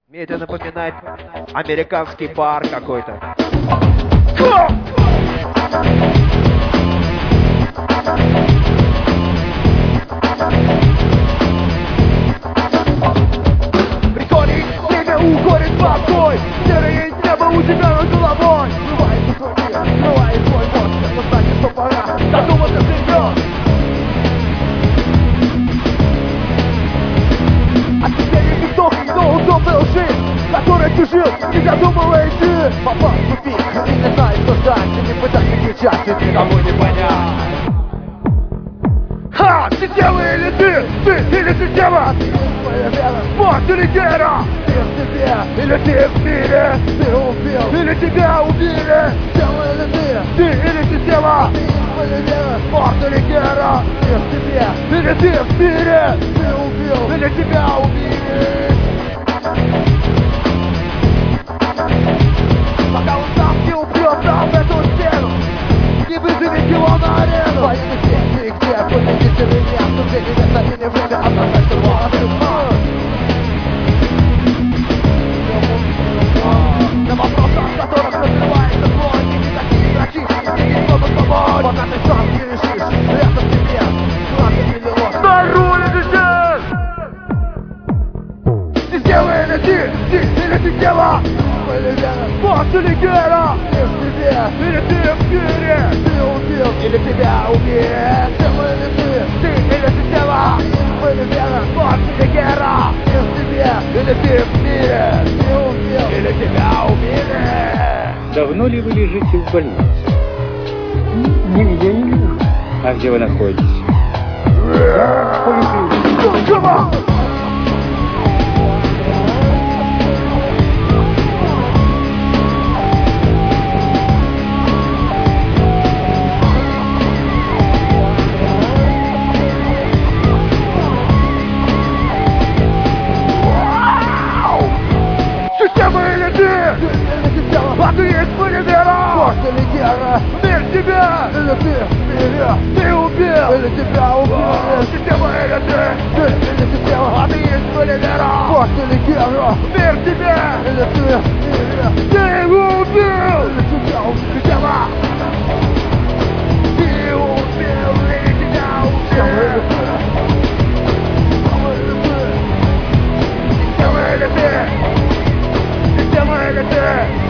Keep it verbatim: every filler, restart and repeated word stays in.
Мне это напоминает американский бар какой-то. Приходит время, уходит покой. Серое небо у тебя над головой. Смывает твой мир, смывает твой мозг. Но значит, что пора задуматься всерьез. А теперь никто, но удобная лжи, которой ты жил, не задумываясь ты. Попал в тупик и не знаешь, что ждать. И не пытайся кричать, и никому не понять. Ха! Система или ты? Ты или система? Мозг или гера? Ты в себе или ты в мире? Ты убил или тебя убили? Система или ты? Ты или система? Мозг или гера? Ты в себе или ты в мире? Ты убил или тебя убили? Пока он сам не упрется в эту стену, не вызовет его на арену. Военный сети, где победитель или нет, уже не место и не время однозначно молодым. На вопросах, которых развивается твой, и никакие врачи не смогут помочь. Пока ты сам не решишь, это в тебе, глаза или ложь. На руле здесь! Система или ты, ты или система? Мозг или гера? Ты в себе или ты в мире? Ты убил или тебя убили? Система или ты, ты или система? Или вера? Мозг или гера? Ты в себе или ты в мире? Ты убил или тебя убили? Давно ли вы лежите в больнице? Нигде не лежу. А где вы находитесь? В поликлинике. Система или ты? А ты есть полимера? Мозг или гера? Мир тебя! Или ты в мире? Ты убил? Или тебя убили? Система или ты? Ты или система? А ты есть полимера? Мозг или гера? Мир тебя! Или ты в мире? Ты убил? Или тебя убили? Система! Ты убил или тебя убили? Система или ты? Система или ты? Система или ты? Система или ты?